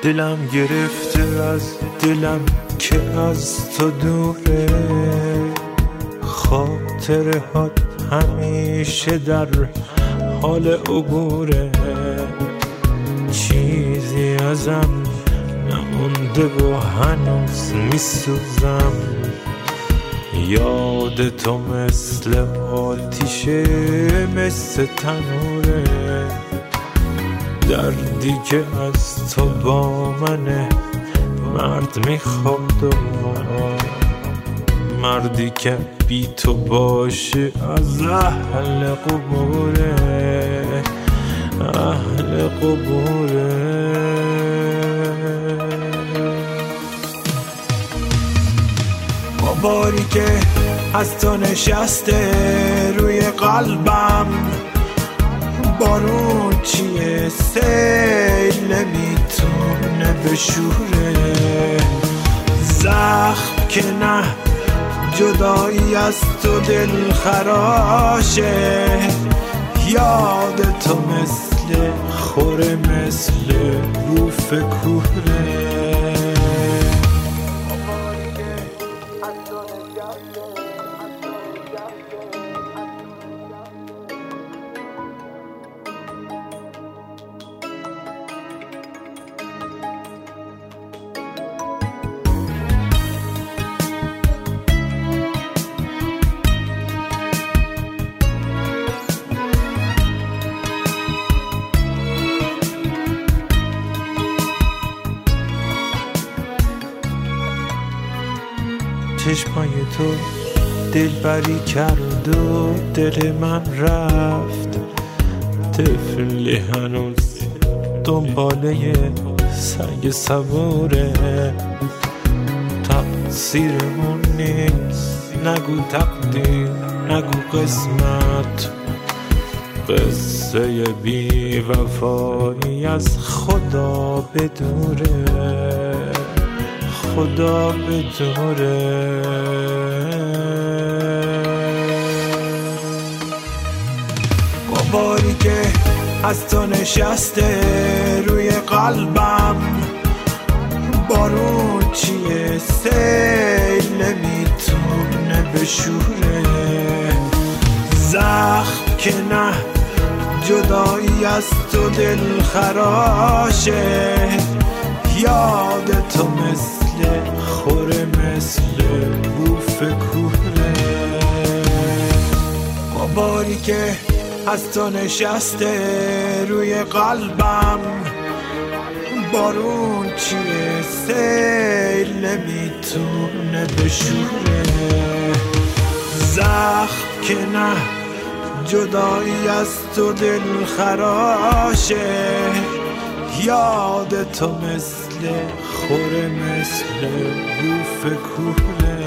دلم گرفته از دلم که از تو دوره، خاطرهات همیشه در حال عبوره، چیزی ازم نمونده و هنوز میسوزم، یاد تو مثل آتیشه مثل تنوره، دردی که از تو با منه مرد میخواد و مردی که بی تو باشه از اهل قبوره، اهل قبوره. با باری که از تو نشسته روی قلبم، بارون چیه سیل نمیتونه بشوره، زخم که نه جدایی از تو دل خراشه، یاد تو مثل خوره مثل بوف کوره. چشمای تو دلبری کرد و دل من رفت، طفلی هنوز دنباله سگ صبوره، تقصیرمون نیست نگو تقدیر نگو قسمت، قصه بی وفایی از خدا بدوره، خدا بدوره. با باری که از تو نشسته روی قلبم، بارون چیه سیل نمیتونه بشوره، زخم که نه جدایی از تو دل خراشه، یاد تو مثل خوره مثل بوف کوره. با باری که از تو نشسته روی قلبم، بارون چیه سیل نمیتونه بشوره، زخم که نه جدایی از تو دل خراشه، یاد تو مثل خوره مثل بوف کوره.